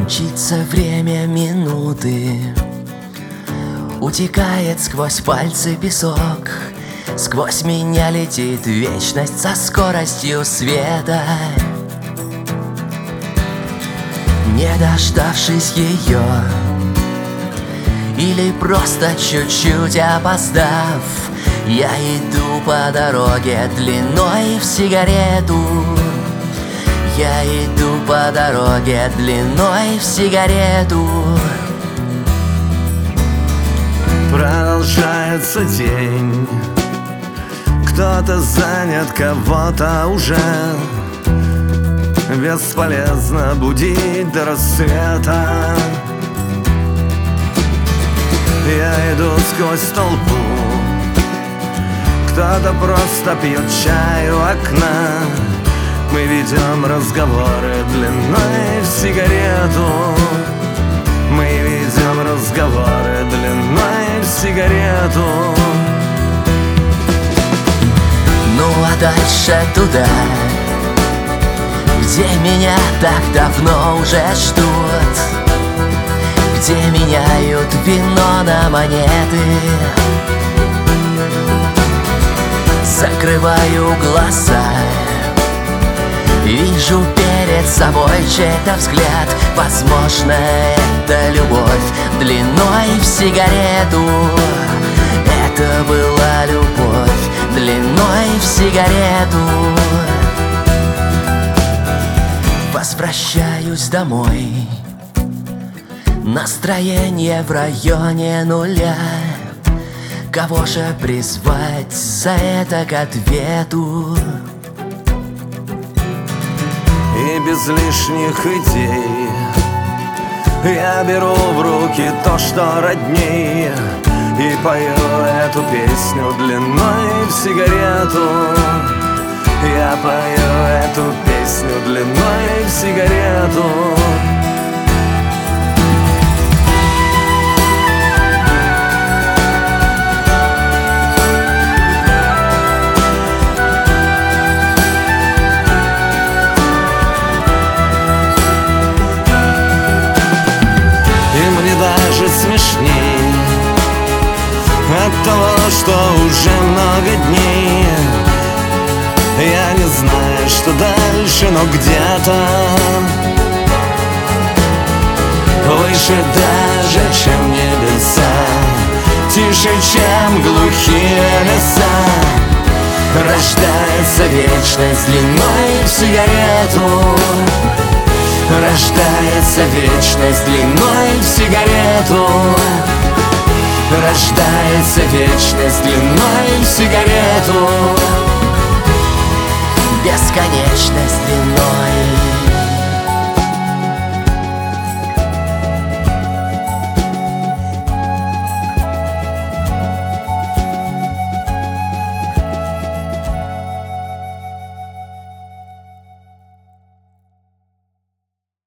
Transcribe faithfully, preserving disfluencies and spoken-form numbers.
Мчится время минуты, утекает сквозь пальцы песок. Сквозь меня летит вечность со скоростью света. Не дождавшись ее, или просто чуть-чуть опоздав, я иду по дороге длиной в сигарету. Я иду по дороге длиной в сигарету. Продолжается день, кто-то занят, кого-то уже. Бесполезно будить до рассвета. Я иду сквозь толпу, кто-то просто пьет чай у окна. Мы ведем разговоры длиной в сигарету. Мы ведем разговоры длиной в сигарету. Ну а дальше туда, где меня так давно уже ждут, где меняют вино на монеты. Закрываю глаза, вижу перед собой чей-то взгляд. Возможно, это любовь длиной в сигарету. Это была любовь длиной в сигарету. Возвращаюсь домой, настроение в районе нуля. Кого же призвать за это к ответу? И без лишних идей я беру в руки то, что родней, и пою эту песню длиной в сигарету. Я пою эту песню длиной в сигарету. Даже смешней от того, что уже много дней я не знаю, что дальше, но где-то выше даже, чем небеса, тише, чем глухие леса, рождается вечность длиной в сигарету. Рождается вечность длиной в сигарету. Рождается вечность длиной в сигарету. Бесконечность длиной